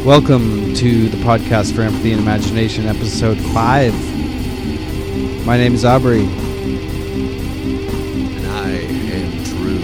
Welcome to the podcast for Empathy and Imagination, episode 5. My name is Aubrey. And I am Drew.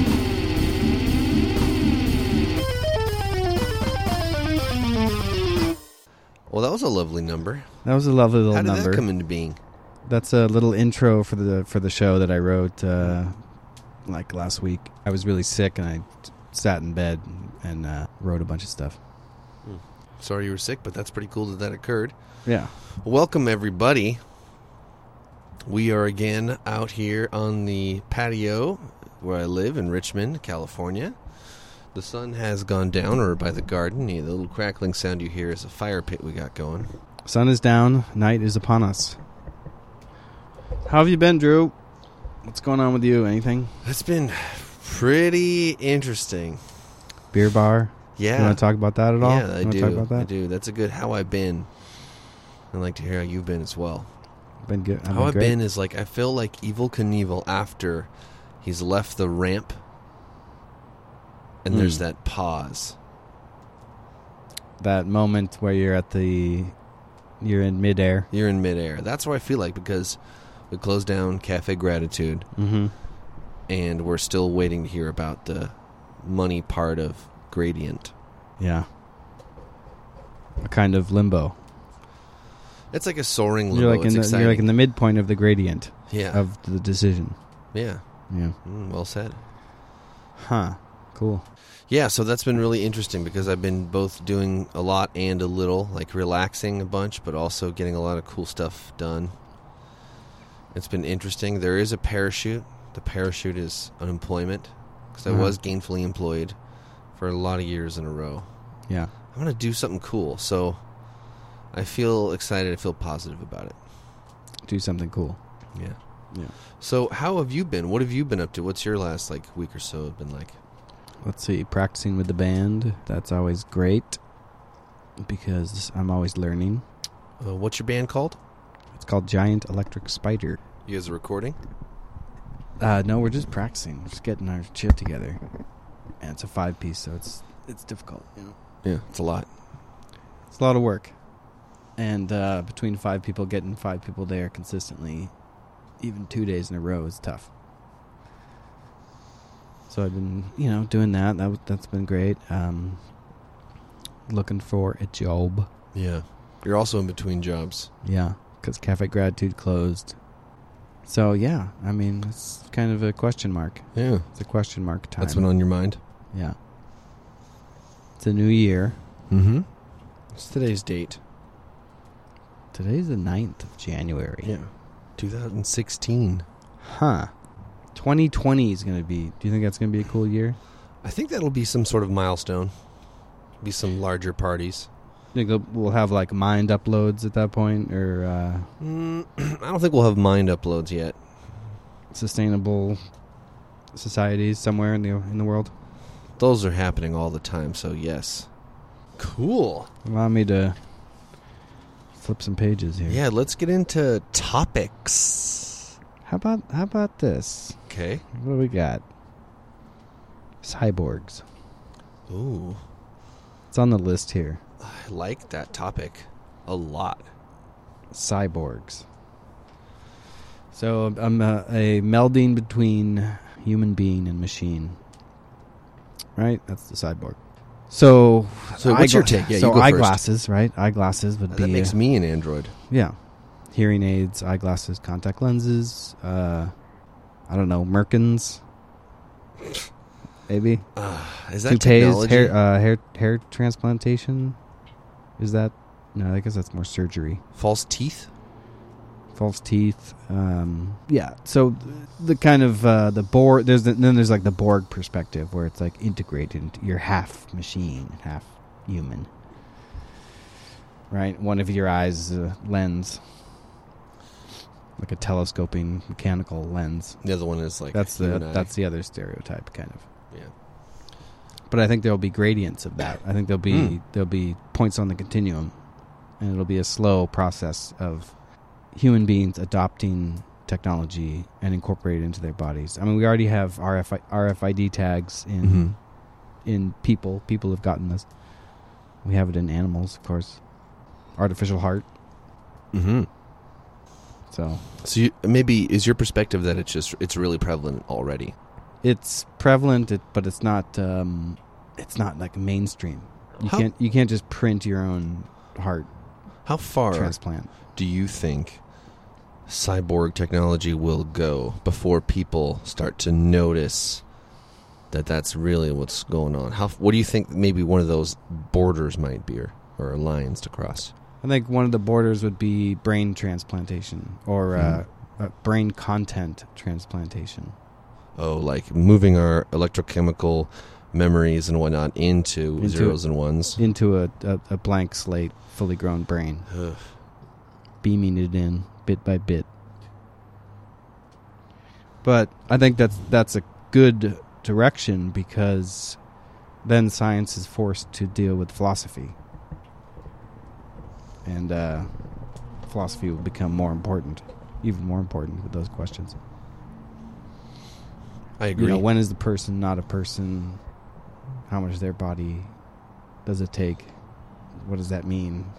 Well, that was a lovely number. That was a lovely little number. How did number. that come into being? That's a little intro for the show that I wrote like last week. I was really sick and I sat in bed and wrote a bunch of stuff. Sorry you were sick, but that's pretty cool that occurred. Yeah. Welcome, everybody. We are again out here on the patio where I live in Richmond, California. The sun has gone down, or by the garden. The little crackling sound you hear is a fire pit we got going. Sun is down. Night is upon us. How have you been, Drew? What's going on with you? Anything? It's been pretty interesting. Beer bar? Yeah. You want to talk about that at all? Yeah, I do. Talk about that? I do. That's a good how I've been. I'd like to hear how you've been as well. Been good. How I've been is like I feel like Evel Knievel after he's left the ramp and there's that pause. That moment where you're in midair. You're in midair. That's what I feel like because we closed down Cafe Gratitude and we're still waiting to hear about the money part of Gradient. Yeah. A kind of limbo. It's like a soaring limbo. You're like in the midpoint of the gradient of the decision. Yeah. Yeah. Well said. Huh. Cool. Yeah, so that's been really interesting because I've been both doing a lot and a little, like relaxing a bunch, but also getting a lot of cool stuff done. It's been interesting. There is a parachute. The parachute is unemployment because I was gainfully employed for a lot of years in a row. Yeah. I'm going to do something cool, so I feel excited. I feel positive about it. Do something cool. Yeah. Yeah. So how have you been? What have you been up to? What's your last week or so been like? Let's see. Practicing with the band. That's always great because I'm always learning. What's your band called? It's called Giant Electric Spider. You guys are recording? No, we're just practicing. We're just getting our shit together. And it's a 5-piece, so it's difficult. You know? Yeah, it's a lot. It's a lot of work. And between 5 people, getting 5 people there consistently, even 2 days in a row is tough. So I've been, doing that. That's been great. Looking for a job. Yeah. You're also in between jobs. Yeah, because Cafe Gratitude closed. So, yeah, I mean, it's kind of a question mark. Yeah. It's a question mark time. That's been on your mind? Yeah. It's a new year. Mm-hmm. What's today's date? Today's the 9th of January. Yeah. 2016. Huh. 2020 is going to be... Do you think that's going to be a cool year? I think that'll be some sort of milestone. Be some larger parties. You think we'll have, mind uploads at that point? Or I don't think we'll have mind uploads yet. Sustainable societies somewhere in the world? Those are happening all the time, so yes. Cool. Allow me to flip some pages here. Yeah, let's get into topics. How about this? Okay. What do we got? Cyborgs. Ooh. It's on the list here. I like that topic a lot. Cyborgs. So I'm a melding between human being and machine. Right? That's the cyborg. So what's your take? Yeah, so you go eyeglasses, first. Right? Eyeglasses would be... That makes me an android. Yeah. Hearing aids, eyeglasses, contact lenses, I don't know, Merkins, maybe. Is that toupees, technology? hair transplantation? Is that... No, I guess that's more surgery. False teeth? False teeth. Yeah. So the kind of the Borg. There's the Borg perspective where it's integrated into you're half machine, half human. Right. One of your eyes is a lens, like a telescoping mechanical lens. The other one is that's the other stereotype kind of. Yeah. But I think there'll be gradients of that. I think there'll be points on the continuum, and it'll be a slow process of human beings adopting technology and incorporate it into their bodies. I mean, we already have RFID tags in people. People have gotten this. We have it in animals, of course. Artificial heart. Mm-hmm. So maybe is your perspective that it's really prevalent already? it's prevalent, but it's not like mainstream. You can't just print your own heart. How far transplant do you think cyborg technology will go before people start to notice that that's really what's going on? What do you think maybe one of those borders might be, or lines to cross? I think one of the borders would be brain transplantation or brain content transplantation. Oh, like moving our electrochemical memories and whatnot into zeros and ones? Into a blank slate, fully grown brain. Ugh. Beaming it in bit by bit. But I think that's a good direction, because then science is forced to deal with philosophy. And philosophy will become more important, even more important with those questions. I agree. When is the person not a person? How much of their body does it take? What does that mean?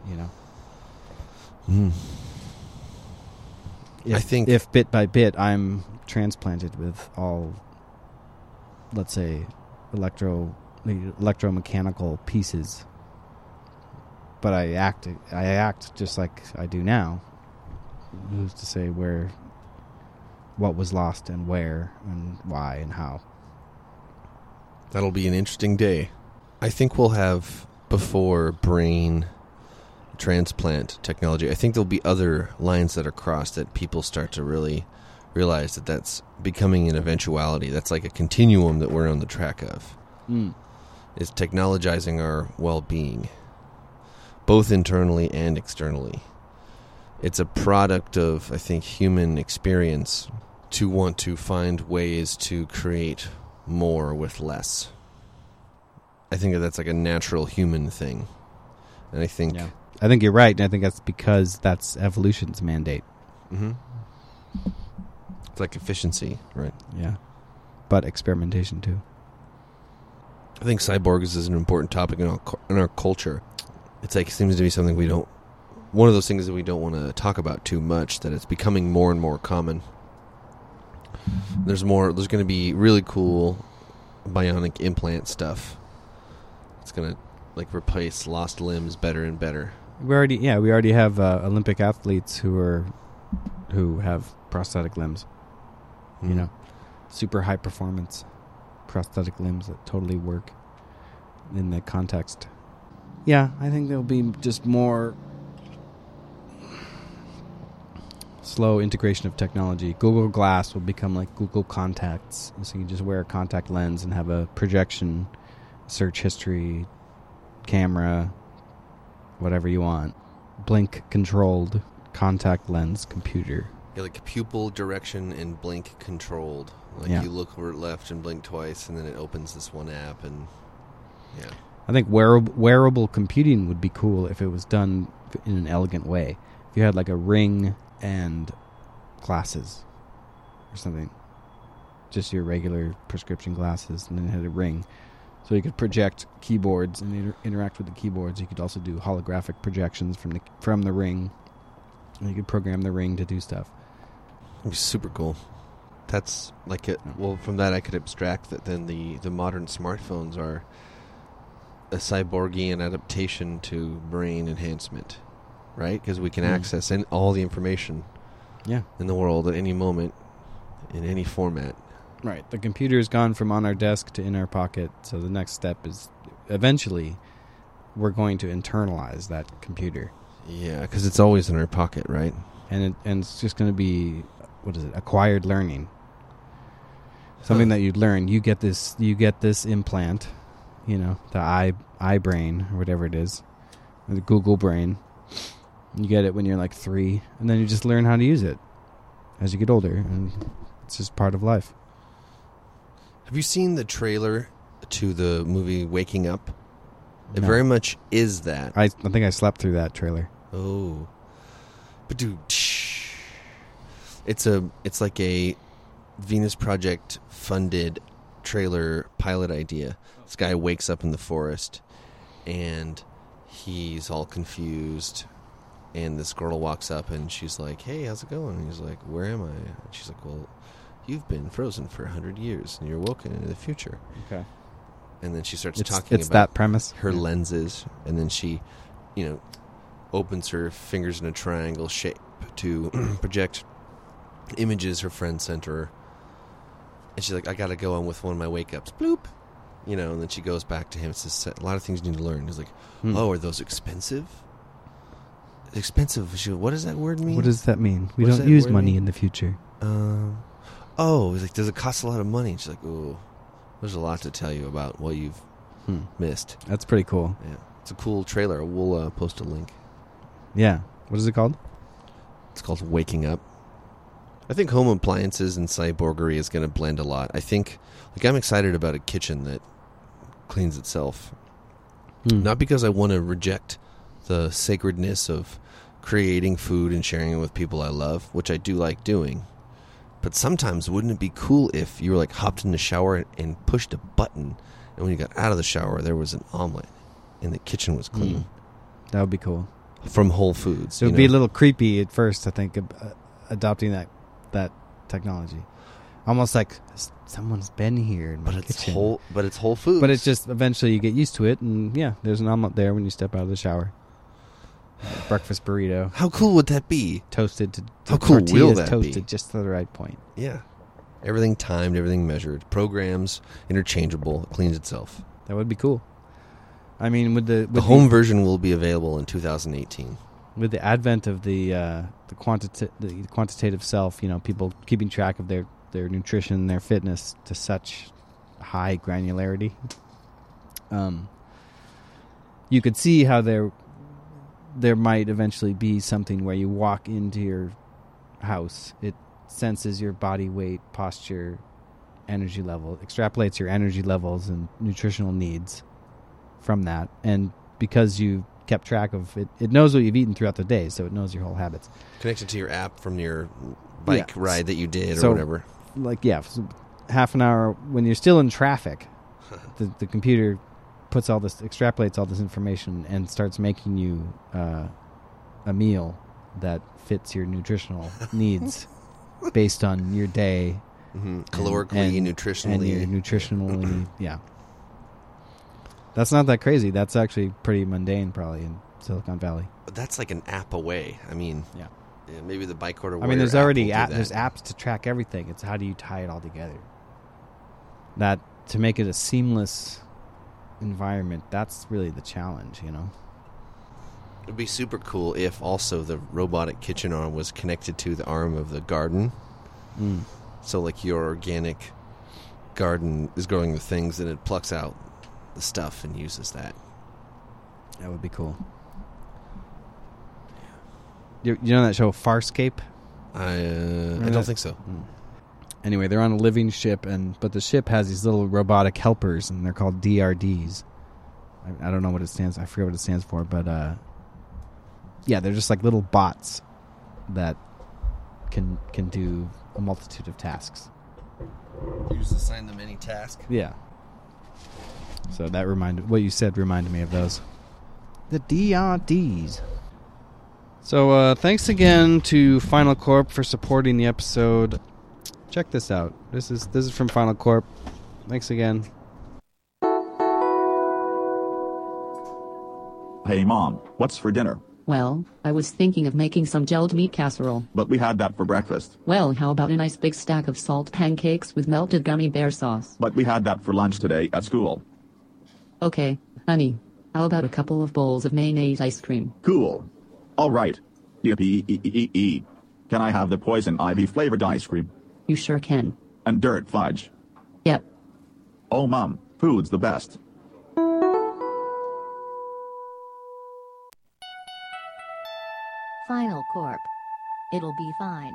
I think if bit by bit I'm transplanted with all, let's say, electromechanical pieces, but I act just like I do now, who's to say what was lost and where and why and how? That'll be an interesting day. I think we'll have, before brain transplant technology, I think there'll be other lines that are crossed that people start to really realize that that's becoming an eventuality. That's like a continuum that we're on the track of. Is technologizing our well-being, both internally and externally. It's a product of, I think, human experience to want to find ways to create more with less. I think that's like a natural human thing. And I think you're right, and I think that's because that's evolution's mandate. Mm-hmm. It's like efficiency, right? Yeah. But experimentation too. I think cyborgs is an important topic in our culture. It's like, it seems to be something one of those things that we don't want to talk about too much, that it's becoming more and more common. There's going to be really cool bionic implant stuff. It's going to like replace lost limbs better and better. We already have Olympic athletes who have prosthetic limbs. Super high performance prosthetic limbs that totally work in that context. Yeah, I think there'll be just more slow integration of technology. Google Glass will become like Google Contacts. So you just wear a contact lens and have a projection, search history, camera, whatever you want. Blink controlled contact lens computer. Yeah, like pupil direction and blink controlled. You look left and blink twice, and then it opens this one app. And I think wearable computing would be cool if it was done in an elegant way. If you had like a ring and glasses or something, just your regular prescription glasses, and then it had a ring, so you could project keyboards and interact with the keyboards. You could also do holographic projections from the ring, and you could program the ring to do stuff. It'd be super cool. That's like it. Well, from that I could abstract that then the modern smartphones are a cyborgian adaptation to brain enhancement, right? Because we can access all the information in the world at any moment, in any format. Right. The computer's gone from on our desk to in our pocket, so the next step is eventually we're going to internalize that computer. Yeah, because it's always in our pocket, right? And it's just going to be, acquired learning. Something that you'd learn. You get this implant, the iBrain or whatever it is, or the Google Brain. You get it when you're like 3, and then you just learn how to use it as you get older, and it's just part of life. Have you seen the trailer to the movie Waking Up? It very much is that. I think I slept through that trailer. Oh. But dude, it's like a Venus Project funded trailer pilot idea. This guy wakes up in the forest and he's all confused. And this girl walks up, and she's like, "Hey, how's it going?" And he's like, "Where am I?" And she's like, "Well, you've been frozen for 100 years, and you're woken into the future." Okay. And then she starts It's talking about that premise. her lenses, and then she, opens her fingers in a triangle shape to project images her friend sent her. And she's like, "I gotta go on with one of my wake-ups." Bloop. And then she goes back to him and says, "A lot of things you need to learn." He's like, "Oh, are those expensive?" Expensive. She goes, "What does that word mean?" What does that mean? We What does don't that use word money mean? in the future. He's like, "Does it cost a lot of money?" And she's like, "Oh, there's a lot to tell you about what you've missed." That's pretty cool. Yeah, it's a cool trailer. We'll post a link. Yeah. What is it called? It's called Waking Up. I think home appliances and cyborgery is going to blend a lot. I think, I'm excited about a kitchen that cleans itself. Not because I want to reject the sacredness of creating food and sharing it with people I love, which I do like doing. But sometimes wouldn't it be cool if you were hopped in the shower and pushed a button, and when you got out of the shower there was an omelet and the kitchen was clean? That would be cool. From Whole Foods. It would be a little creepy at first, I think, adopting that technology. Almost like someone's been here in my kitchen. But it's Whole Foods. But it's just eventually you get used to it, and yeah, there's an omelet there when you step out of the shower. Breakfast burrito. How cool would that be? Toasted to How cool will tortillas that toasted be? just to the right point. Yeah. Everything timed, everything measured. Programs, interchangeable. It cleans itself. That would be cool. I mean, with the home version will be available in 2018. With the advent of the quantitative self, people keeping track of their nutrition, their fitness to such high granularity. You could see how there might eventually be something where you walk into your house, it senses your body weight, posture, energy level, extrapolates your energy levels and nutritional needs from that, and because you kept track of it, it knows what you've eaten throughout the day, so it knows your whole habits. Connected to your app from your bike ride that you did or so, whatever. Half an hour when you're still in traffic, the computer extrapolates all this information and starts making you a meal that fits your nutritional needs based on your day, calorically, nutritionally, and your nutritionally. Yeah, that's not that crazy. That's actually pretty mundane, probably in Silicon Valley. But that's like an app away. I mean, yeah, maybe the Bike Order. I mean, there's already there's apps to track everything. It's how do you tie it all together? That to make it a seamless environment, that's really the challenge, It would be super cool if also the robotic kitchen arm was connected to the arm of the garden. So your organic garden is growing the things and it plucks out the stuff and uses that. That would be cool. You know that show Farscape? I don't think so. Anyway, they're on a living ship, but the ship has these little robotic helpers, and they're called DRDs. I don't know what it stands. I forget what it stands for, but they're just like little bots that can do a multitude of tasks. You just assign them any task. Yeah. So that what you said reminded me of those. The DRDs. So thanks again to Final Corp for supporting the episode. Check this out. This is from Final Corp. Thanks again. Hey Mom, what's for dinner? Well, I was thinking of making some gelled meat casserole. But we had that for breakfast. Well, how about a nice big stack of salt pancakes with melted gummy bear sauce? But we had that for lunch today at school. Okay, honey. How about a couple of bowls of mayonnaise ice cream? Cool. All right. Yippee. Can I have the poison ivy flavored ice cream? You sure can. And dirt fudge. Yep. Oh Mom, food's the best. Final Corp. It'll be fine.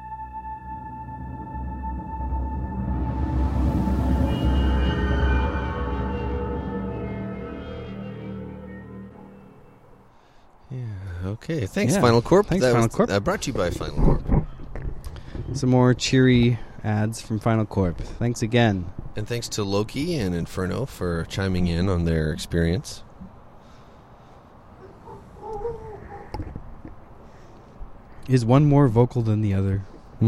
Okay, thanks, Yeah. Final Corp. Thanks, Final Corp. Brought to you by Final Corp. Some more cheery ads from Final Corp. Thanks again. And thanks to Loki and Inferno for chiming in on their experience. Is one more vocal than the other?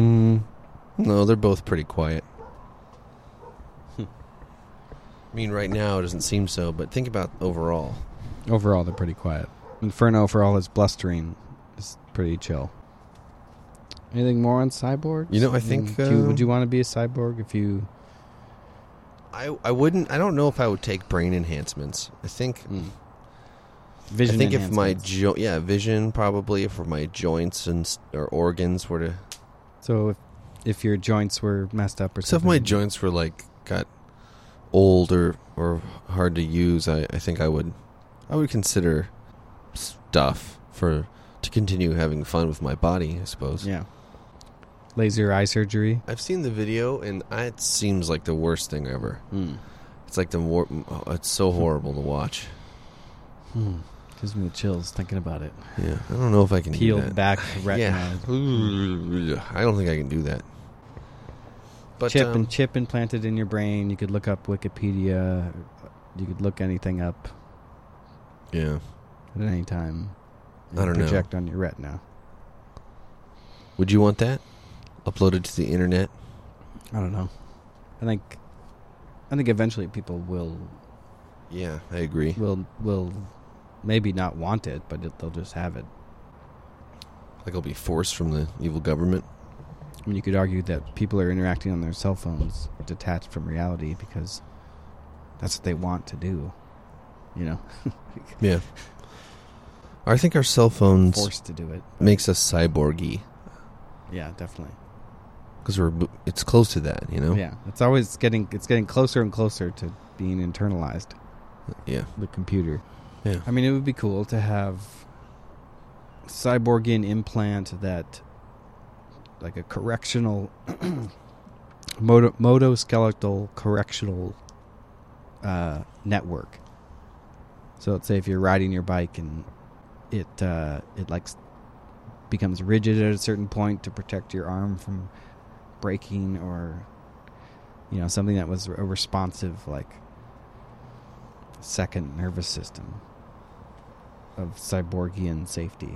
No, they're both pretty quiet. I mean, right now it doesn't seem so, but think about overall. Overall, they're pretty quiet. Inferno, for all its blustering, is pretty chill. Anything more on cyborgs? You know, I think... would you want to be a cyborg if you... I wouldn't... I don't know if I would take brain enhancements. I think... Vision I think if my... enhancements. Vision probably, if my joints or organs were to... So if your joints were messed up or So if something... my joints were, like, got old or hard to use, I think I would consider stuff to continue having fun with my body, I suppose. Yeah. Laser eye surgery. I've seen the video, and it seems like the worst thing ever. It's like it's so horrible to watch. Gives me the chills thinking about it. Yeah, I don't know if I can do Peeled that. back retina. Yeah. I don't think I can do that. But Chip implanted in your brain. You could look up Wikipedia. You could look anything up. Yeah. At any time. I don't know. Project on your retina. Would you want that uploaded to the internet? I don't know. I think eventually people will. Yeah, I agree. Will maybe not want it, but they'll just have it. Like it'll be forced from the evil government. I mean, you could argue that people are interacting on their cell phones detached from reality because that's what they want to do. You know? Yeah. I think our cell phones forced to do it. Makes us cyborgy. Yeah, definitely. Because it's close to that, you know? Yeah. It's getting closer and closer to being internalized. Yeah. The computer. Yeah. I mean, it would be cool to have cyborgian implant that, like a correctional, motoskeletal correctional network. So let's say if you're riding your bike and it like becomes rigid at a certain point to protect your arm from breaking, or something that was a responsive, like, second nervous system of cyborgian safety.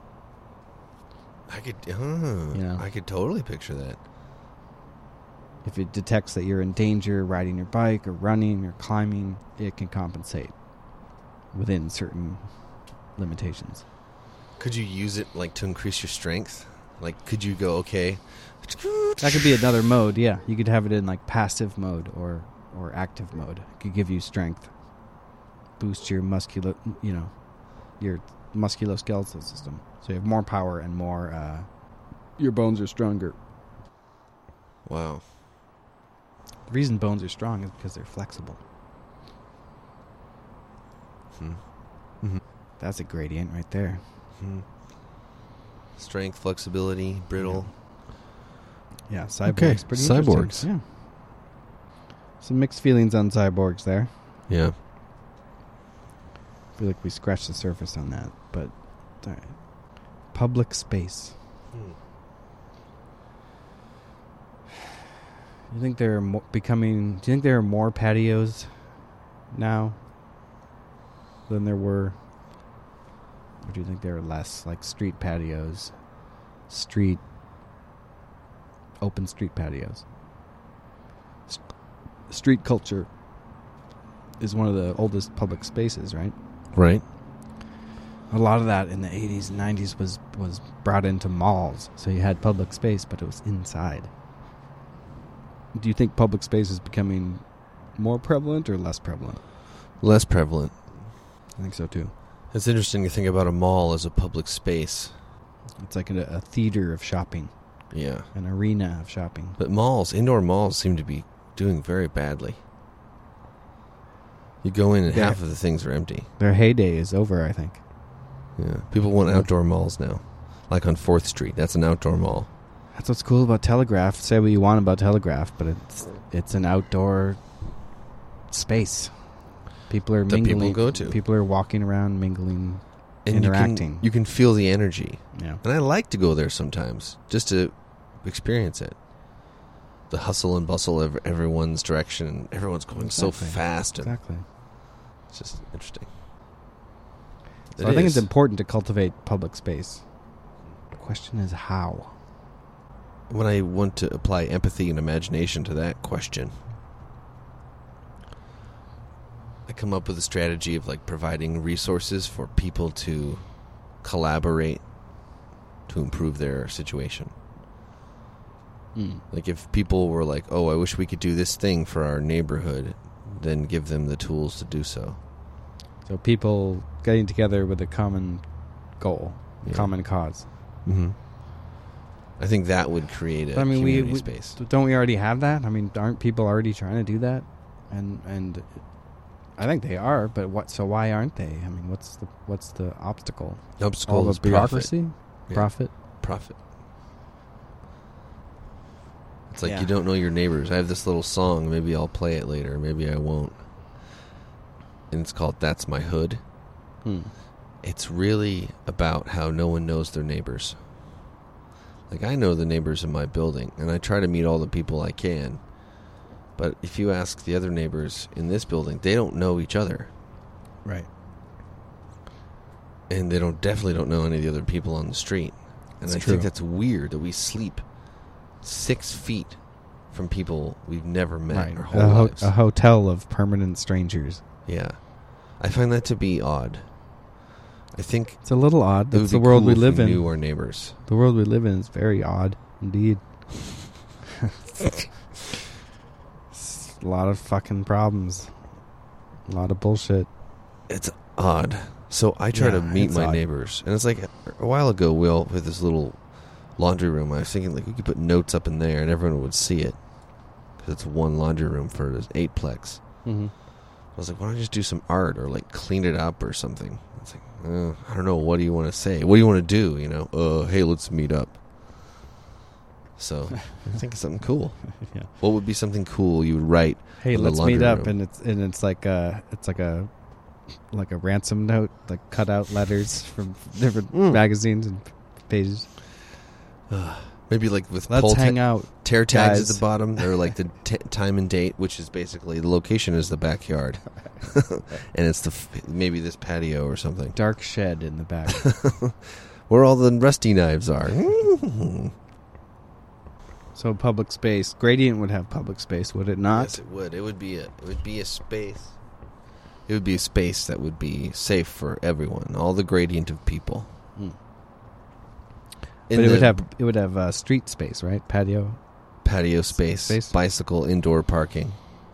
I could I could totally picture that. If it detects that you're in danger riding your bike or running or climbing, it can compensate within certain limitations. Could you use it like to increase your strength? Like, could you go, okay, that could be another mode. Yeah, you could have it in like passive mode or active mode. It could give you strength, boost your your musculoskeletal system, so you have more power and more. Your bones are stronger. Wow. The reason bones are strong is because they're flexible. Mm-hmm. That's a gradient right there. Strength, flexibility, brittle. Yeah, cyborgs. Okay, Pretty cyborgs. interesting. Yeah. Some mixed feelings on cyborgs there. Yeah. I feel like we scratched the surface on that, but all right. Public space. You think there are do you think there are more patios now than there were? Or do you think there are less, like street patios? Open street patios. Street culture is one of the oldest public spaces, right? Right. A lot of that in the 80s and 90s was brought into malls. So you had public space, but it was inside. Do you think public space is becoming more prevalent or less prevalent? Less prevalent. I think so, too. It's interesting to think about a mall as a public space. It's like a theater of shopping. Yeah. An arena of shopping. But indoor malls seem to be doing very badly. You go in and half of the things are empty. Their heyday is over, I think. Yeah. People want outdoor malls now. Like on 4th Street. That's an outdoor mall. That's what's cool about Telegraph. Say what you want about Telegraph, but it's an outdoor space. People are mingling. That people go to. People are walking around, mingling, and interacting. You can feel the energy. Yeah. And I like to go there sometimes, just to experience it. The hustle and bustle of everyone's direction. Everyone's going so fast. Exactly. It's just interesting. So I think it's important to cultivate public space. The question is how. When I want to apply empathy and imagination to that question, I come up with a strategy of like providing resources for people to collaborate to improve their situation. Like if people were like, oh, I wish we could do this thing for our neighborhood, then give them the tools to do so. So people getting together with a common goal, Yeah. common cause. Mm-hmm. I think that would create a But, I mean, community we space. don't we already have that? I mean, aren't people already trying to do that? And I think they are, but what? So why aren't they? I mean, what's the obstacle? The obstacle All the is bureaucracy, Yeah. profit. Profit. It's like Yeah. you don't know your neighbors. I have this little song. Maybe I'll play it later. Maybe I won't. And it's called "That's My Hood." It's really about how no one knows their neighbors. Like, I know the neighbors in my building, and I try to meet all the people I can. But if you ask the other neighbors in this building, they don't know each other. Right. And they definitely don't know any of the other people on the street. And That's I true. think that's weird that we sleep 6 feet from people we've never met Right. our whole lives. A hotel of permanent strangers. Yeah. I find that to be odd. I think It's a little odd. it would That's be the world cool we if live in. knew our neighbors. The world we live in is very odd, indeed. It's a lot of fucking problems. A lot of bullshit. It's odd. So I try to Yeah, meet it's my odd. neighbors. And it's like a while ago, Will, with this little laundry room, I was thinking like we could put notes up in there and everyone would see it. Because it's one laundry room for this 8-plex. Mm-hmm. I was like, why don't I just do some art or like clean it up or something? It's like, I don't know. What do you want to say? What do you want to do? You know, hey, let's meet up. So I think it's something cool. Yeah. What would be something cool you would write? Hey, on the let's meet laundry up, room? and it's like a ransom note, like cut out letters from different magazines and pages. Maybe like with Let's poll hang out. tear tags guys. at the bottom, or like the time and date, which is basically the location is the backyard, and it's maybe this patio or something Dark shed in the back. where all the rusty knives are. So public space. Gradient would have public space, would it not? Yes, it would. It would be a space. It would be a space that would be safe for everyone, all the gradient of people. But it would have street space, right? Patio. patio space, bicycle indoor parking.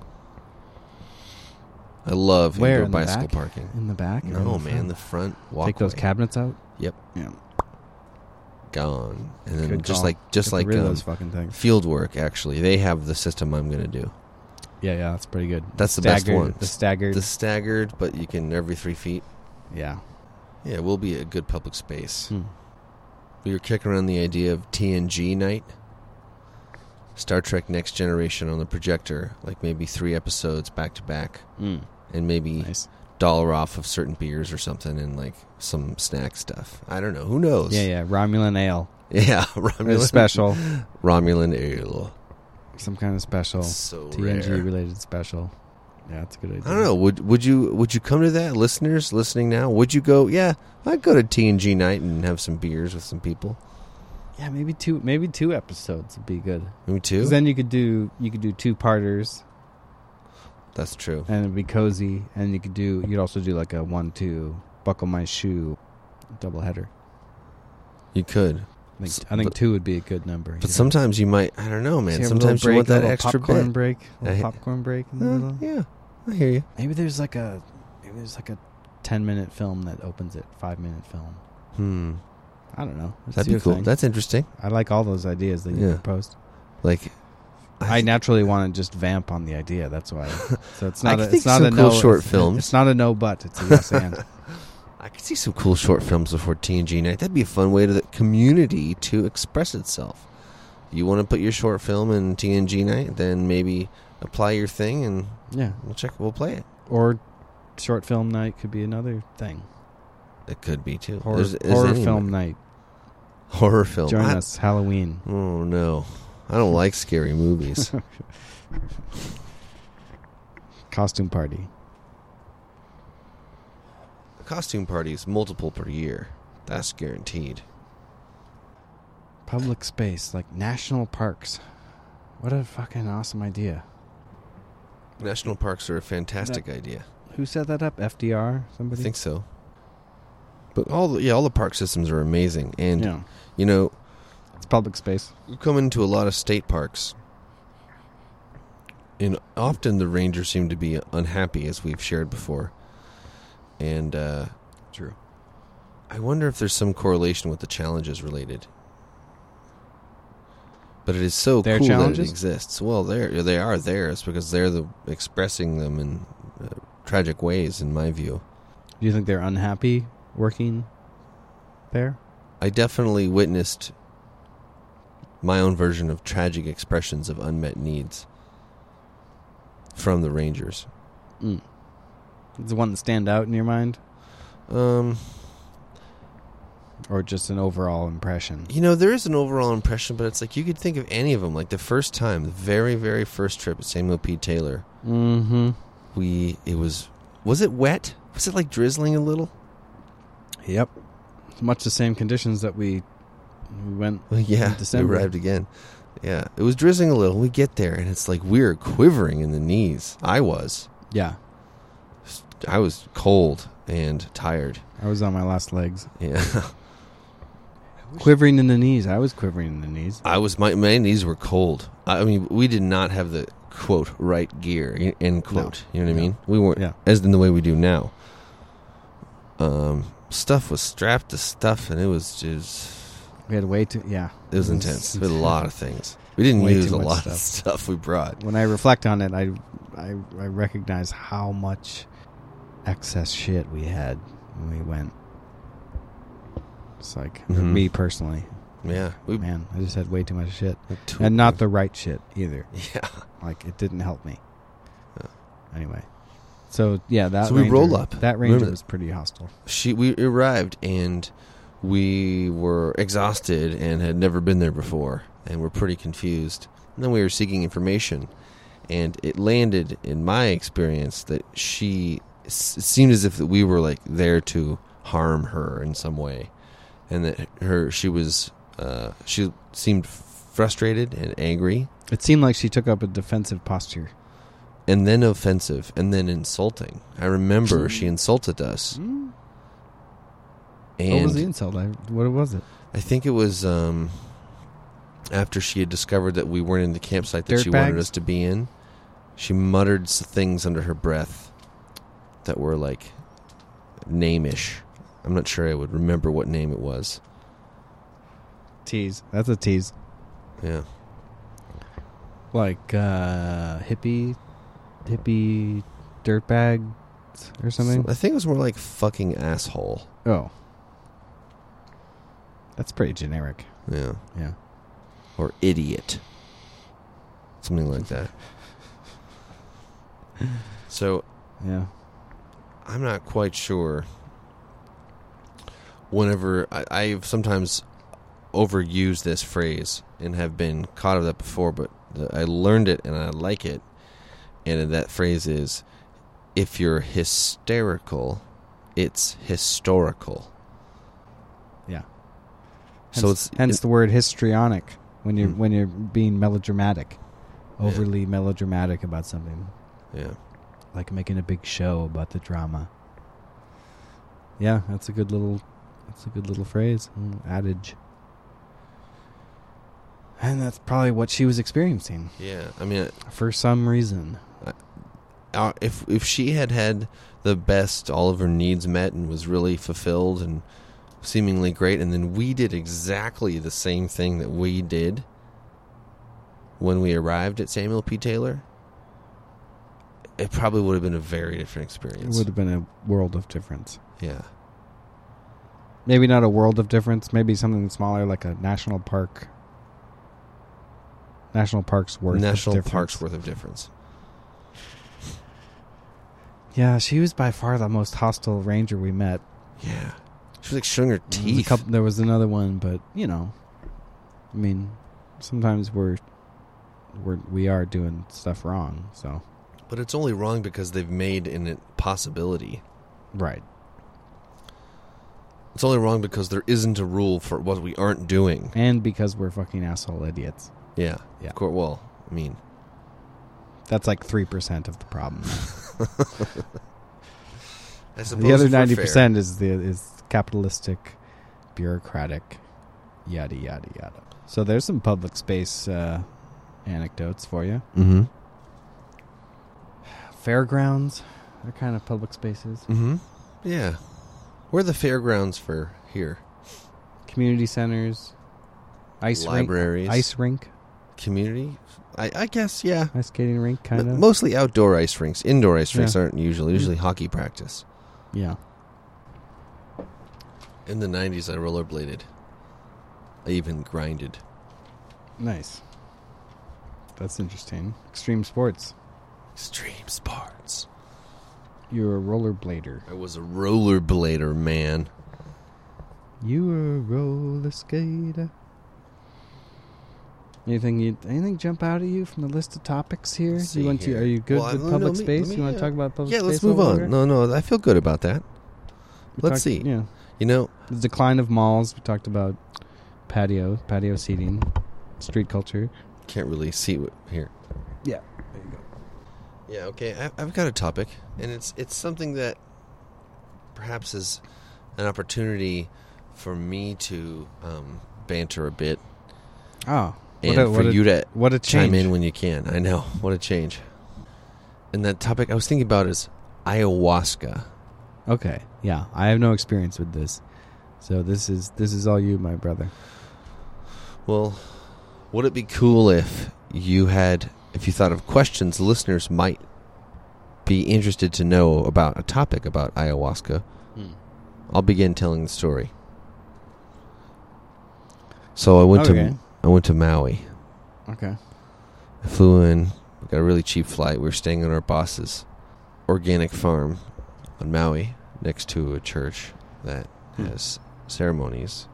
I love Where, indoor in the bicycle back? parking. In the back? or in No, the man, front? the front walkway. Take those cabinets out. Yep, Yeah. gone. And then Good just call. like Get rid of those fucking things. field work. Actually, they have the system I'm going to do. Yeah, that's pretty good. That's the best one. The staggered. The staggered, but you can every 3 feet. Yeah. Yeah, it will be a good public space. Hmm. We were kicking around the idea of TNG night. Star Trek Next Generation on the projector, like maybe 3 episodes back to back, and maybe Nice. dollar off of certain beers or something, and like some snack stuff. I don't know. Who knows? Yeah. Romulan ale. Yeah, Or Romulan special. Romulan ale. Some kind of special. So TNG rare. related special. Yeah, that's a good idea. I don't know. Would you come to that, listeners listening now? Would you go? Yeah, I'd go to TNG night and have some beers with some people. Yeah, maybe two episodes would be good. Me too. Because then you could do 2-parters, That's true. and it'd be cozy, and you'd also do like a 1-2 buckle my shoe doubleheader. You could. I think 2 would be a good number. But sometimes you might, I don't know, man. So Sometimes you want that extra popcorn bit. break. A little I- popcorn break in the middle. Yeah, I hear you. Maybe there's like a 10-minute film that opens it. 5-minute film. I don't know. Let's That'd see be your cool. thing. That's interesting. I like all those ideas that you Yeah. proposed. Like, I naturally want to just vamp on the idea. That's why. So it's I not. could It's think not some a cool no. short it's- films. It's not a no, but it's a yes and. I could see some cool short films before TNG night. That'd be a fun way to the community to express itself. You want to put your short film in TNG night, then maybe apply your thing and Yeah. we'll play it. Or short film night could be another thing. It could be too. Horror There's any- film night. Horror film. Join us Halloween. Oh no, I don't like scary movies. Costume party. Costume parties, multiple per year. That's guaranteed. Public space, like national parks. What a fucking awesome idea. National parks are a fantastic idea. Who set that up? FDR? I Somebody? think so. But all the park systems are amazing. And, Yeah. you know, It's public space. we come into a lot of state parks. And often the rangers seem to be unhappy, as we've shared before. And True. I wonder if there's some correlation with the challenges related. But it is so Their cool challenges? that it exists. Well, they are theirs because they're expressing them in tragic ways, in my view. Do you think they're unhappy working there? I definitely witnessed my own version of tragic expressions of unmet needs from the Rangers. Is the one that stand out in your mind? Or just an overall impression? You know, there is an overall impression, but it's like you could think of any of them. Like the first time, the very, very first trip at Samuel P. Taylor, Mm-hmm. was it wet? Was it like drizzling a little? Yep. Much the same conditions that we went Well, yeah, in December. we arrived again. Yeah, it was drizzling a little. We get there, and it's like we're quivering in the knees. I was cold and tired. I was on my last legs. Yeah. Quivering in the knees. I was quivering in the knees. My knees were cold. I mean, we did not have the quote right gear, end quote. No. You know what I No. mean? We weren't Yeah. as in the way we do now. Stuff was strapped to stuff, and it was just We had way too... Yeah. it was intense. We had a lot of things. We didn't Way use too a much lot of stuff. stuff we brought. When I reflect on it, I recognize how much excess shit we had when we went. It's like, Mhm. me personally, Yeah, man, I just had way too much shit. Too- And not the right shit either. Yeah. Like, it didn't help me. Yeah. Anyway. So, yeah, that So we ranger, roll up. That ranger Remember was pretty hostile. We arrived, and we were exhausted and had never been there before, and were pretty confused. And then we were seeking information, and it landed, in my experience, that it seemed as if we were like there to harm her in some way, and that she seemed frustrated and angry, It seemed like she took up a defensive posture. and then offensive, and then insulting. I remember she insulted us. What And was the insult? What was it? I think it was after she had discovered that we weren't in the campsite that Dirt she wanted bags? us to be in. She muttered things under her breath that were like name-ish. I'm not sure I would remember what name it was. Tease. That's a tease. Yeah. Like, hippie dirtbag or something? I think it was more like fucking asshole. Oh. That's pretty generic. Yeah. Yeah. Or idiot. Something like that. So Yeah. I'm not quite sure. Whenever I've sometimes overused this phrase and have been caught of that before, but I learned it and I like it. And that phrase is, if you're hysterical, it's historical. Yeah. So Hence the word histrionic when you're being melodramatic. Overly melodramatic about something. Yeah. Like making a big show about the drama. Yeah, that's a good little phrase, adage. And that's probably what she was experiencing Yeah. I mean, for some reason. if she had the best, all of her needs met and was really fulfilled and seemingly great, and then we did exactly the same thing that we did when we arrived at Samuel P. Taylor, it probably would have been a very different It experience. would have been a world of difference. Yeah. Maybe not a world of difference. Maybe something smaller, like a national park. National park's worth. National of difference. park's worth of difference. Yeah, she was by far the most hostile ranger we met. Yeah. She was like showing her There was a teeth. couple- there was another one, but I mean, sometimes we are doing stuff wrong. So But it's only wrong because they've made an possibility. right. It's only wrong because there isn't a rule for what we aren't doing. And because we're fucking asshole idiots. Yeah. Yeah. Well, I mean, That's like 3% of the problem. I suppose The other if we're 90% is capitalistic, bureaucratic, yada yada yada. So there's some public space anecdotes for you. fair. Mm-hmm. Fairgrounds are kind of public spaces. Mm-hmm. Yeah. Where are the fairgrounds for here? Community centers, Libraries. ice rink, Community? I guess, yeah. ice skating rink, kind of. Mostly outdoor ice rinks. Indoor ice rinks Yeah. aren't usually hockey practice. Yeah. In the 90s, I rollerbladed. I even grinded. Nice. That's interesting. Extreme sports. Extreme sports. You're a rollerblader. I was a rollerblader, man. You were a roller skater. Anything jump out at you from the list of topics here? Let's see You want to? here. Are you good Well, with let public me- space? let me, You want to talk about public Yeah, space? let's move while on. we're here? No, I feel good about that. We Let's talked- see. Yeah, You know, the decline of malls. We talked about patio seating, street culture. can't really see what here. Yeah, there you go. Yeah, okay. I've got a topic, and it's something that perhaps is an opportunity for me to banter a bit, Oh, and for you to what a chime change. in when you can. I know, what a change. And that topic I was thinking about is ayahuasca. Okay, yeah, I have no experience with this, so this is all you, my brother. Well, would it be cool if you thought of questions listeners might be interested to know about a topic about ayahuasca? I'll begin telling the story. So I went to Maui. Okay. I flew in. We got a really cheap flight. We were staying on our boss's organic farm on Maui, next to a church that has ceremonies.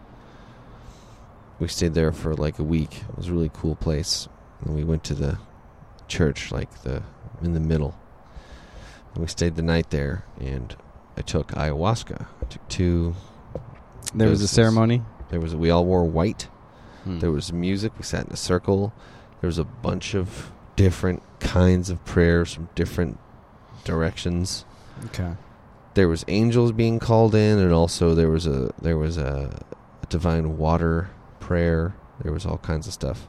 We stayed there for like a week. It was a really cool place. And we went to the church, in the middle. And we stayed the night there, and I took ayahuasca. I took 2. There was a doses. ceremony. We all wore white. Hmm. There was music. We sat in a circle. There was a bunch of different kinds of prayers from different directions. Okay. There was angels being called in, and also there was a divine water prayer. There was all kinds of stuff.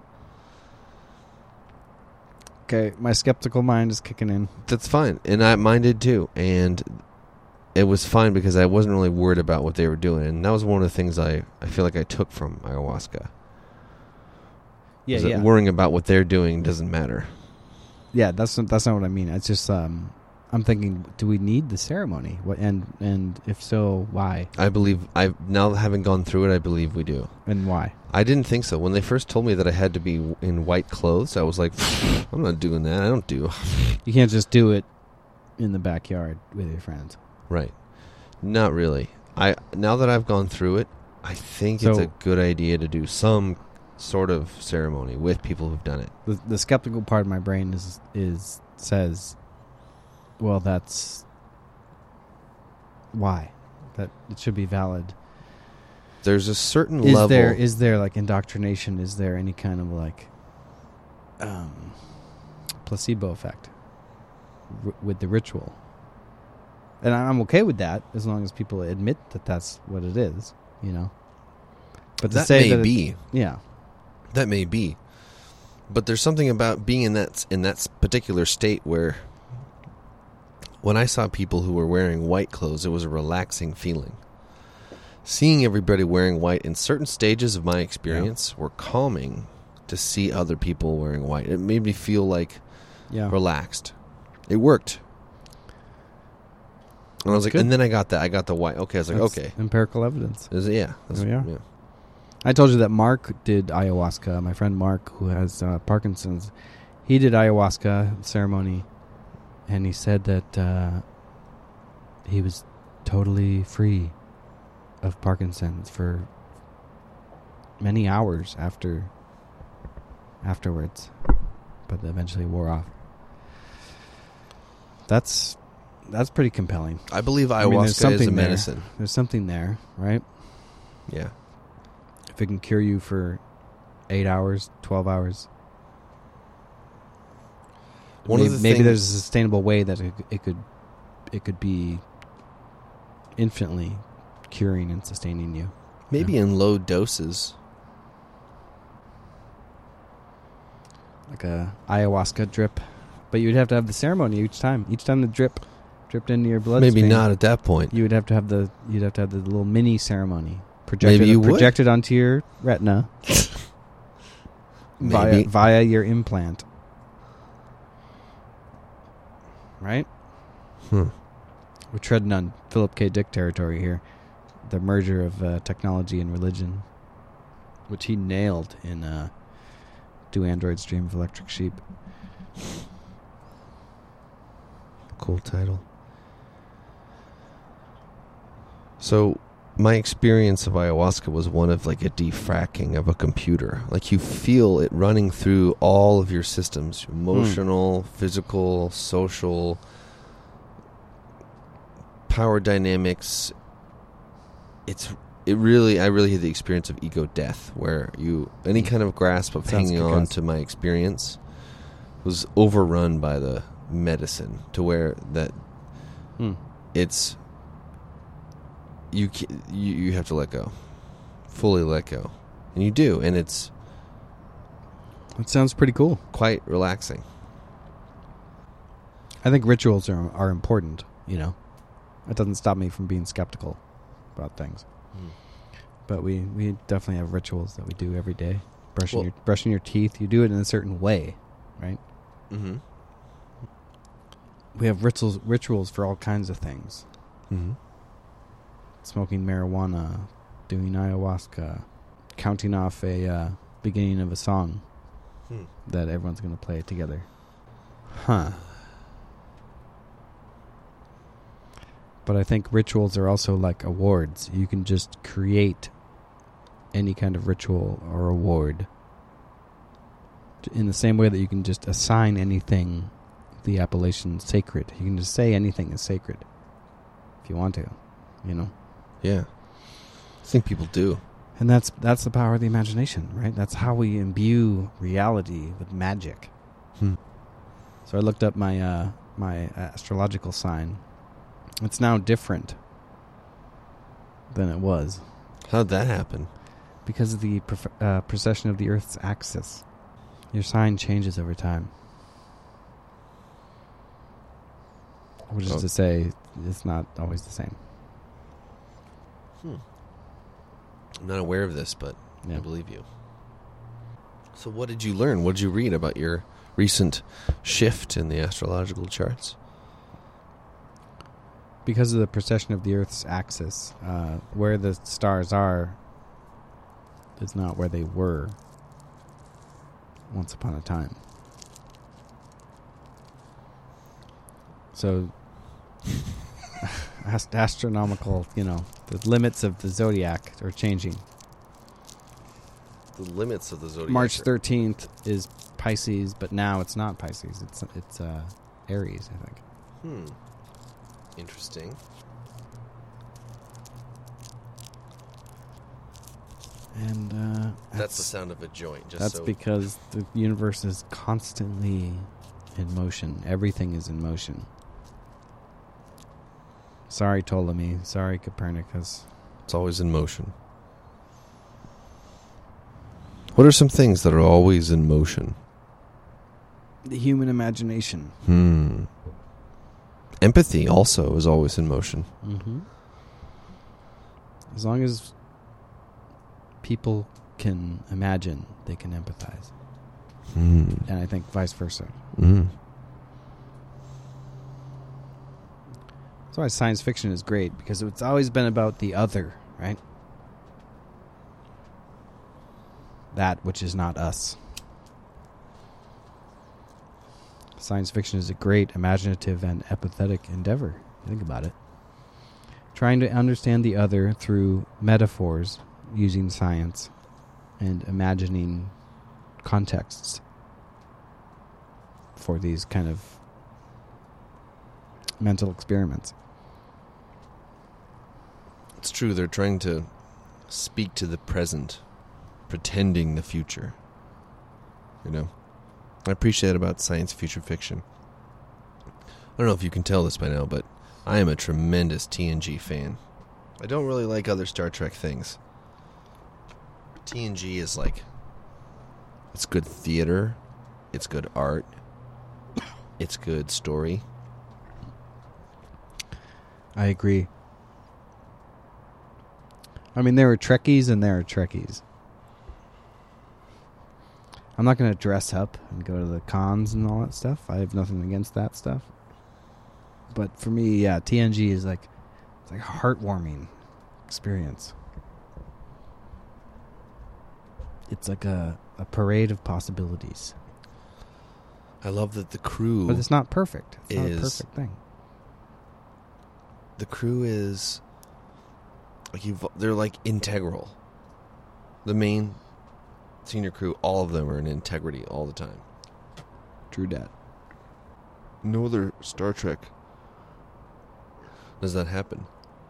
Okay, my skeptical mind is kicking in. That's fine, and mine did too. And it was fine because I wasn't really worried about what they were doing, and that was one of the things I feel like I took from ayahuasca. Yeah, is that worrying about what they're doing doesn't matter. Yeah, that's not what I mean. It's just I'm thinking, do we need the ceremony? What and if so, why? I believe now having gone through it, I believe we do. And why? I didn't think so. When they first told me that I had to be in white clothes, I was like, I'm not doing that. I don't do. You can't just do it in the backyard with your friends. Right. Not really. Now that I've gone through it, I think it's So- a good idea to do some sort of ceremony with people who've done it. The skeptical part of my brain says, well, that's why that it should be valid. There's a certain level. Is there like indoctrination? Is there any kind of like placebo effect with the ritual? And I'm okay with that as long as people admit that that's what it is, you know. But to That say may that be. yeah, That may be. But there's something about being in that particular state where when I saw people who were wearing white clothes, it was a relaxing feeling. Seeing everybody wearing white in certain stages of my experience were calming to see other people wearing white. It made me feel like relaxed. It worked. And I was like, good. and then I got the white. Okay, I was like, That's okay. empirical evidence. Is it? Yeah. That's, There we are. yeah. I told you that Mark did ayahuasca. My friend Mark, who has Parkinson's, he did ayahuasca ceremony, and he said that he was totally free of Parkinson's for many hours afterwards, but eventually wore off. That's That's pretty compelling. I believe I mean, there's ayahuasca is a something there. medicine. There's something there, right? Yeah. If it can cure you for 8 hours, 12 hours. Maybe there's a sustainable way that it could be infinitely curing and sustaining you. Maybe in low doses. Like a ayahuasca drip. But you'd have to have the ceremony each time. Each time the drip dripped into your bloodstream. Maybe not at that point. You'd have to have the little mini ceremony projected onto your retina via your implant. Right? We're treading on Philip K. Dick territory here. The merger of technology and religion, which he nailed in Do Androids Dream of Electric Sheep. Cool title. So, my experience of ayahuasca was one of like a defracking of a computer. Like you feel it running through all of your systems, emotional, physical, social, power dynamics. I really had the experience of ego death, where any kind of grasp of hanging on to my experience was overrun by the medicine, to where that it's you have to let go, fully let go, and you do, and it sounds pretty cool, quite relaxing. I think rituals are important. It doesn't stop me from being skeptical about things. But we definitely have rituals that we do every day. Brushing your teeth, you do it in a certain way, right? Mm-hmm. We have rituals for all kinds of things. Mm-hmm. Smoking marijuana, doing ayahuasca, counting off a beginning of a song that everyone's going to play together. But I think rituals are also like awards. You can just create any kind of ritual or award in the same way that you can just assign anything the appellation sacred. You can just say anything is sacred if you want to, Yeah. I think people do. And that's the power of the imagination, right? That's how we imbue reality with magic. So I looked up my my astrological sign. It's now different than it was. How'd that happen? Because of the precession of the Earth's axis. Your sign changes over time. Which is to say, it's not always the same. I'm not aware of this, but Yeah. I believe you. So what did you learn? What did you read about your recent shift in the astrological charts? Because of the precession of the Earth's axis, where the stars are is not where they were once upon a time. So, astronomical, the limits of the zodiac are changing. The limits of the zodiac. March 13th is Pisces, but now it's not Pisces. It's Aries, I think. Interesting. And That's the sound of a joint. That's because the universe is constantly in motion. Everything is in motion. Sorry, Ptolemy. Sorry, Copernicus. It's always in motion. What are some things that are always in motion? The human imagination. Empathy also is always in motion. Mm-hmm. As long as people can imagine, they can empathize. And I think vice versa. That's why science fiction is great, because it's always been about the other, right? That which is not us. Science fiction is a great imaginative and empathetic endeavor. Think about it. Trying to understand the other through metaphors using science and imagining contexts for these kind of mental experiments. It's true. They're trying to speak to the present, pretending the future. You know? I appreciate that about science fiction. I don't know if you can tell this by now, but I am a tremendous TNG fan. I don't really like other Star Trek things. TNG is like, it's good theater, it's good art, it's good story. I agree. I mean, there are Trekkies and there are Trekkies. I'm not going to dress up and go to the cons and all that stuff. I have nothing against that stuff. But for me, yeah, TNG is like, it's like a heartwarming experience. It's like a parade of possibilities. I love that the crew... But it's not perfect. It's not a is- perfect thing. The crew is... like they're like integral. The main senior crew, all of them are in integrity all the time. True dat. No other Star Trek does that happen.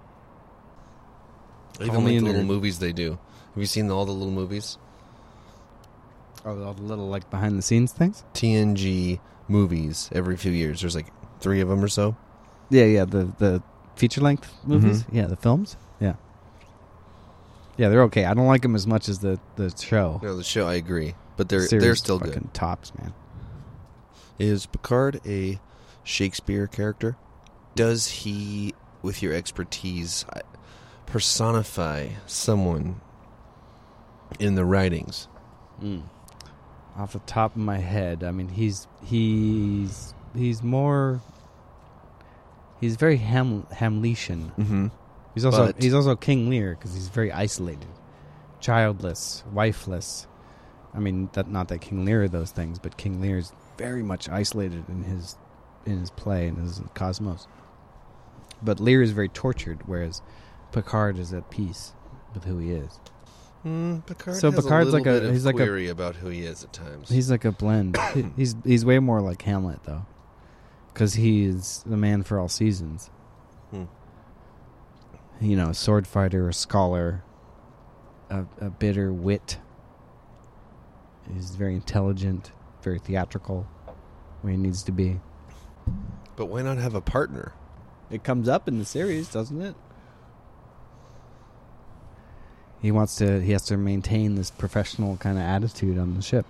Even Only like in the little their- movies they do. Have you seen all the little movies? Oh, all the little, like, behind-the-scenes things? TNG movies every few years. There's like 3 of them or so. Yeah, the feature-length movies? Mhm. Yeah, the films? Yeah. Yeah, they're okay. I don't like them as much as the show. No, the show, I agree. But The they're series still fucking good. tops, man. Is Picard a Shakespeare character? Does he, with your expertise, personify someone in the writings? Off the top of my head, I mean, he's more... He's very Hamletian. Mm-hmm. He's also King Lear because he's very isolated, childless, wifeless. I mean, not that King Lear are those things, but King Lear is very much isolated in his play and his cosmos. But Lear is very tortured, whereas Picard is at peace with who he is. Picard So has Picard's a like little bit of he's like a- query about who he is at times. He's like a blend. he's way more like Hamlet though, because he's the man for all seasons. You know, a sword fighter, a scholar, a bitter wit. He's very intelligent, very theatrical, where he needs to be. But why not have a partner? It comes up in the series, doesn't it? He has to maintain this professional kind of attitude on the ship.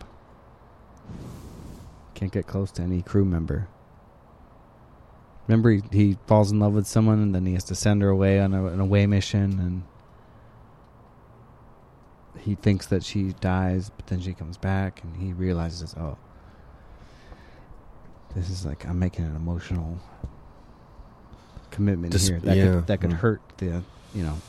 Can't get close to any crew member. Remember, he falls in love with someone, and then he has to send her away on an away mission, and he thinks that she dies, but then she comes back, and he realizes, oh, this is like, I'm making an emotional commitment here that could hurt the, you know,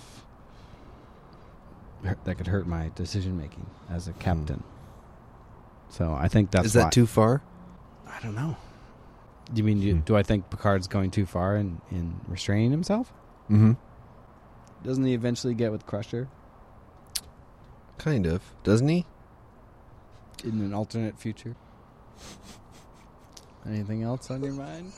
that could hurt my decision making as a captain. So I think that's Is that why. too far? I don't know. You mean, do I think Picard's going too far in restraining himself? Mm-hmm. Doesn't he eventually get with Crusher Kind of. Doesn't he? in an alternate future? Anything else on your mind?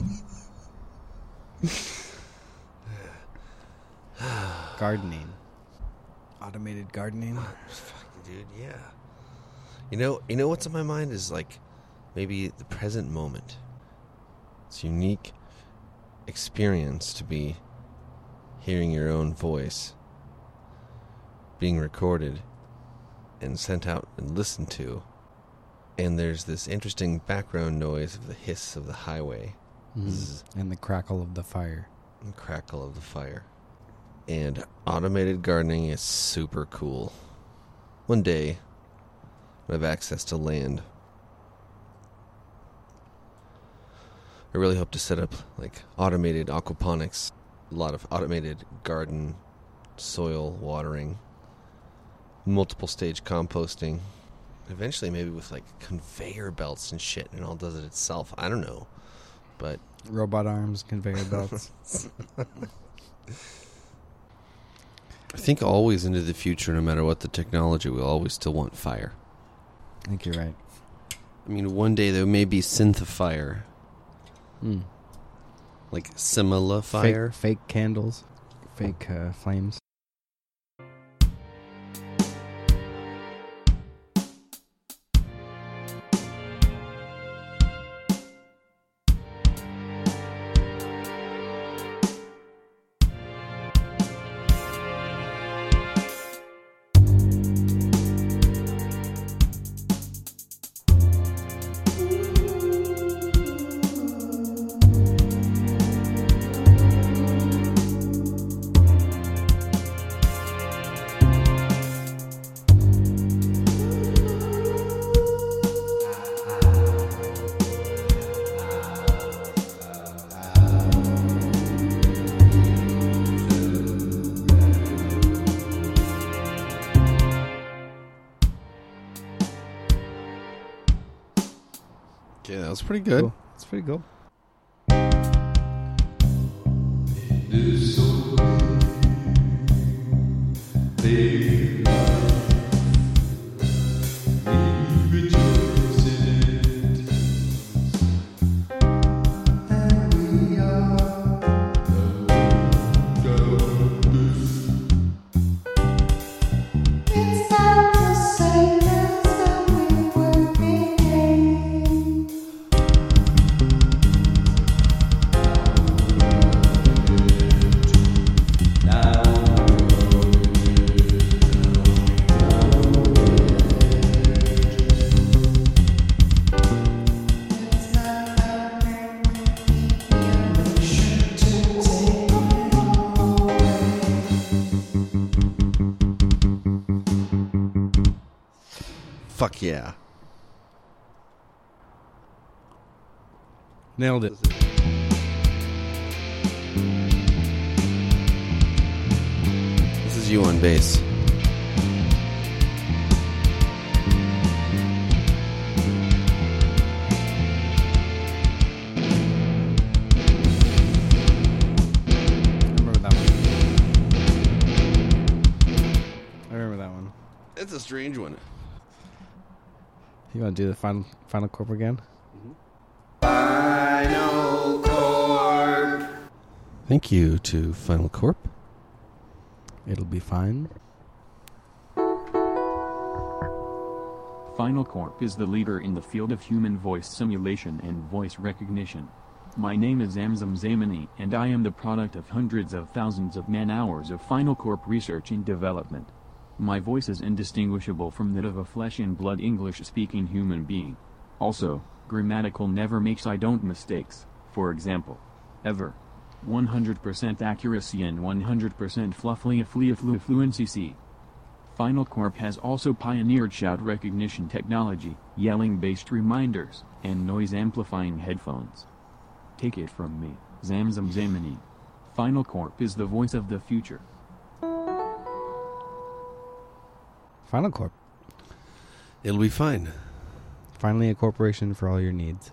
Gardening. Automated gardening. Dude, yeah. You know what's on my mind is like maybe the present moment. It's a unique experience to be hearing your own voice being recorded and sent out and listened to. And there's this interesting background noise of the hiss of the highway. Zzz, And the crackle of the fire. and crackle of the fire. And automated gardening is super cool. One day, I have access to land. I really hope to set up like automated aquaponics, a lot of automated garden, soil watering, multiple stage composting. Eventually maybe with like conveyor belts and shit and it all does it itself. I don't know. But Robot arms, conveyor belts. I think always into the future, no matter what the technology, we'll always still want fire. I think you're right. I mean, one day there may be synth fire. Like Simula fire? Fake candles. Fake flames. Yeah, that was pretty good. Cool. It's pretty cool. Fuck yeah. Nailed it. This is you on bass. I remember that one. It's a strange one. You want to do the final chord again? Final Corp. Thank you to Final Corp. It'll be fine. Final Corp is the leader in the field of human voice simulation and voice recognition. My name is Zamzam Zamani, and I am the product of hundreds of thousands of man-hours of Final Corp research and development. My voice is indistinguishable from that of a flesh and blood English-speaking human being. Also, grammatical never makes I don't mistakes, for example. Ever. 100% accuracy and 100% fluency C. Final Corp has also pioneered shout recognition technology, yelling-based reminders, and noise-amplifying headphones. Take it from me, Zamzam Zamani. Final Corp is the voice of the future. Final Corp. It'll be fine. Finally a corporation for all your needs.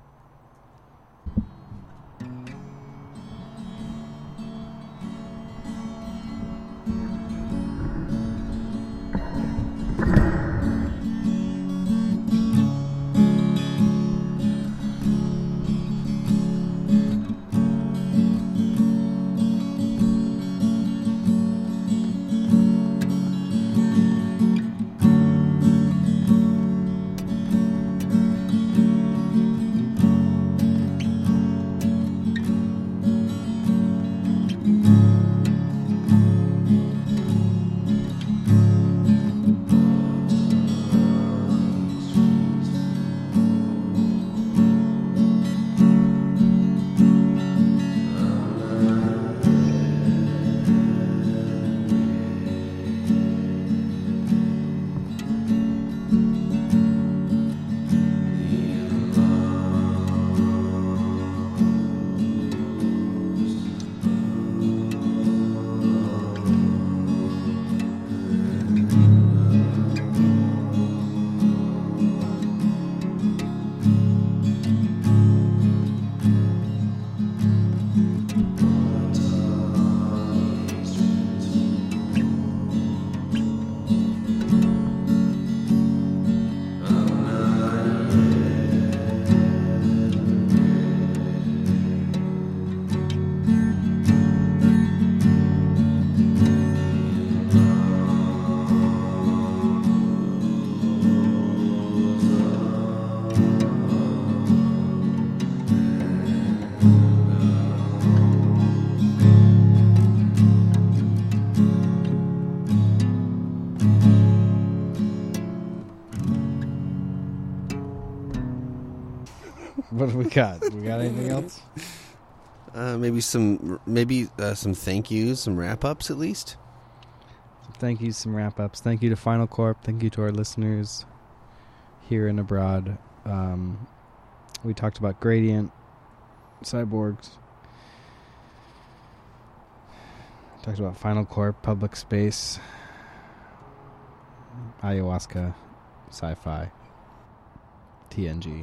We got anything else? Maybe some thank yous, some wrap ups at least. Thank you, some wrap ups. Thank you to Final Corp. Thank you to our listeners here and abroad. We talked about Gradient, cyborgs. Talked about Final Corp, public space, ayahuasca, sci-fi, TNG,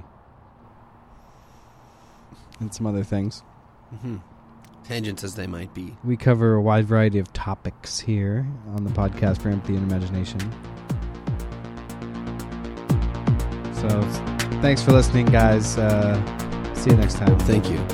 and some other things. Mm-hmm. Tangents as they might be. We cover a wide variety of topics here on the podcast for Empathy and Imagination. So, thanks for listening, guys. See you next time. Thank you.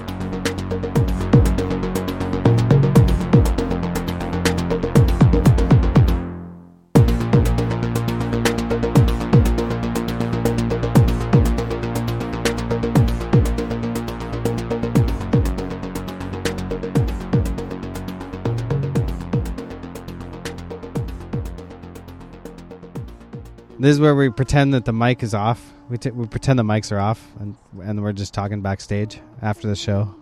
This is where we pretend that the mic is off. We pretend the mics are off, and we're just talking backstage after the show.